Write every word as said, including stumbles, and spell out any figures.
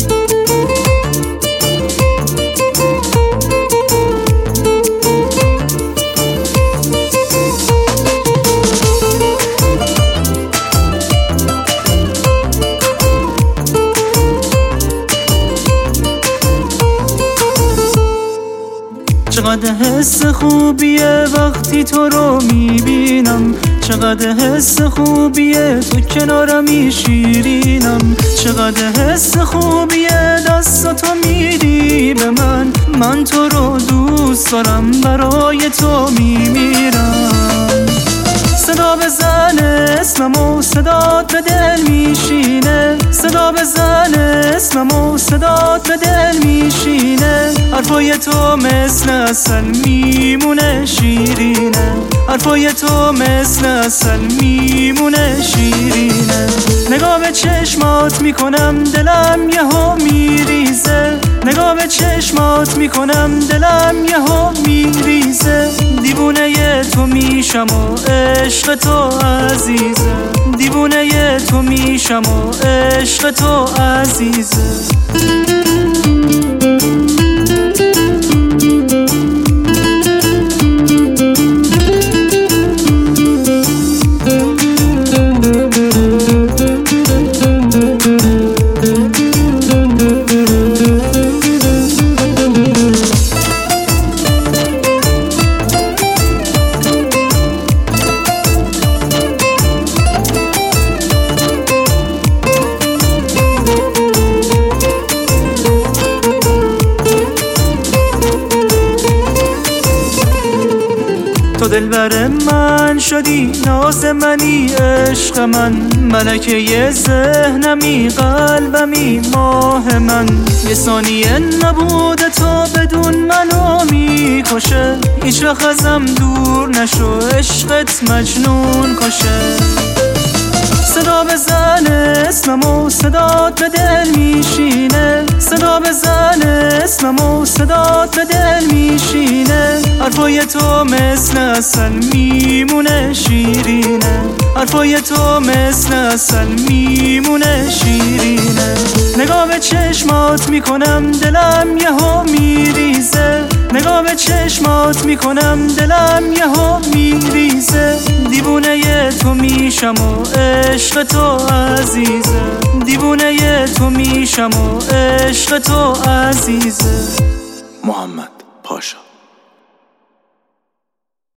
چقدر حس خوبیه وقتی تو رو میبینم، چقدر حس خوبیه تو کنارمی شیرینم، چقدر حس خوبیه دستاتو میدی به من، من تو رو دوست دارم برای تو میمیرم. صدا بزن اسممو صدات به دل میشینه، صدا بزن اسممو صدات به دل میشینه، حرفای تو مثل عسل میمونه شیرینه، حرفای تو مثل عسل میمونه شیرینه. نگاه به چشمات میکنم دلم یهو میریزه، نگاه به چشمات میکنم دلم یهو میریزه، دیوونه ی تو میشم و عشق تو عزیزه، دیوونه ی تو میشم و عشق تو عزیزه. تو دلبر من شدی، ناز منی عشق من، ملکه ی ذهنمی قلبمی ماه من، یه ثانیه نبود تو بدون منو میکشه، هیچ وقت ازم دور نشو عشقت مجنون کشه. صدا بزن اسممو صدات به دل میشینه، صدا بزن اسممو صدات به دل میشینه، حرفای تو مثل عسل میمونه شیرینه، حرفای تو مثل عسل میمونه شیرینه. نگاه به چشمات میکنم دلم یهو میریزه، نگاه به چشمات میکنم دلم یهو میریزه، دیوونه ی تو میشم و عشق تو عزیزه، دیوونه ی تو میشم و عشق تو عزیزه. محمد پاشا.